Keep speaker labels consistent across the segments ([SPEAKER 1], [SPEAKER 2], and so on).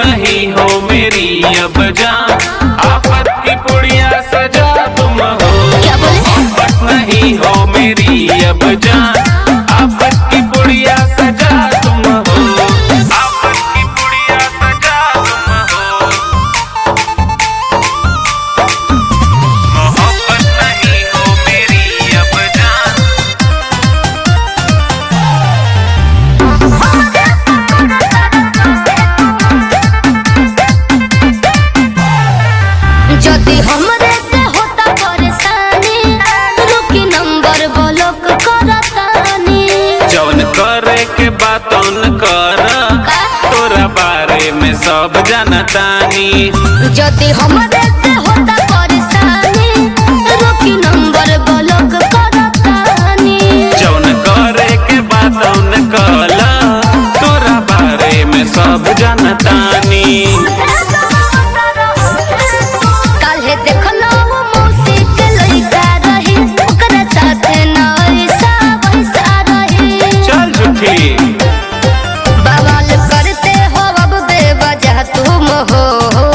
[SPEAKER 1] नहीं हो मेरी अब जान, आफत की पुड़िया सजा तुम हो। मोहब्बत नहीं हो मेरी अब जान, आफत की पुड़िया सजा तुम हो। आफत की पुड़िया सजा तुम हो। मोहब्बत नहीं हो मेरी अब जान।
[SPEAKER 2] जदि हमरे से होता परेशानी, रुकी नंबर ब्लॉक करतानी।
[SPEAKER 1] जौन करे के बातों कर, तोरा बारे में सब जानतानी।
[SPEAKER 2] जदि हमरे से होता परेशानी, रुकी नंबर ब्लॉक करतानी।
[SPEAKER 1] जौन करे के बातों कर, तोरा बारे में सब जानतानी।
[SPEAKER 2] काल्हे देखलो मौसी के लइका रही, ओकरा साथे न ऐसा वैसा रही।
[SPEAKER 1] चल झूठी
[SPEAKER 2] बवाल करते हो अब बेवजह तुम हो।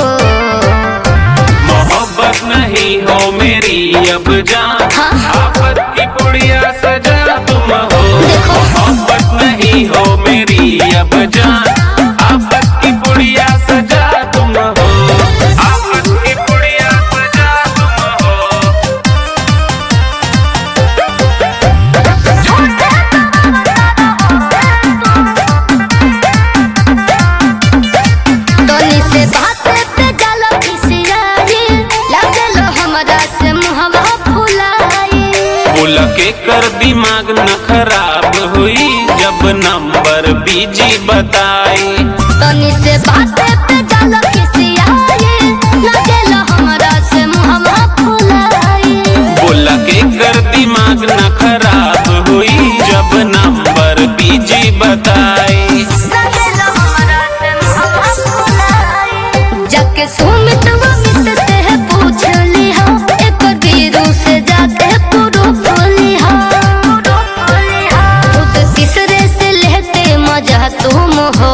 [SPEAKER 1] मोहब्बत नहीं हो मेरी अब जान,
[SPEAKER 2] हाँ?
[SPEAKER 1] आफत की पुड़िया सजा तुम हो। मोहब्बत नहीं हो मेरी अब जान, आफत की पुड़िया सजा तुम हो। आफत की पुड़िया सजा तुम हो।
[SPEAKER 2] तनी से बात पे जाला खिसियाई, लागलो हमरा से मुहवा फुलाई।
[SPEAKER 1] बोला के कर दिमाग न खराब हुई, जब नंबर बीजी बताई।
[SPEAKER 2] तनी से बात पे जाला खिसियाई, लागलो हमरा से मुहवा फुलाई।
[SPEAKER 1] बोला के कर दिमाग न खराब हुई, जब नंबर बीजी बताई।
[SPEAKER 2] लागलो हमरा से मुहवा फुलाई। जाके सुमित वमित से पूछ लिहा, एक गिरू से जाके प्रूफ लिहा। खुद तीसरे से लेते मजा तुम हो।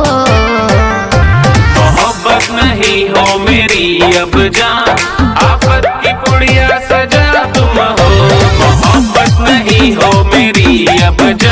[SPEAKER 1] मोहब्बत नहीं हो मेरी अब जान, आफत की पुड़िया सजा तुम हो। मोहब्बत नहीं हो मेरी अब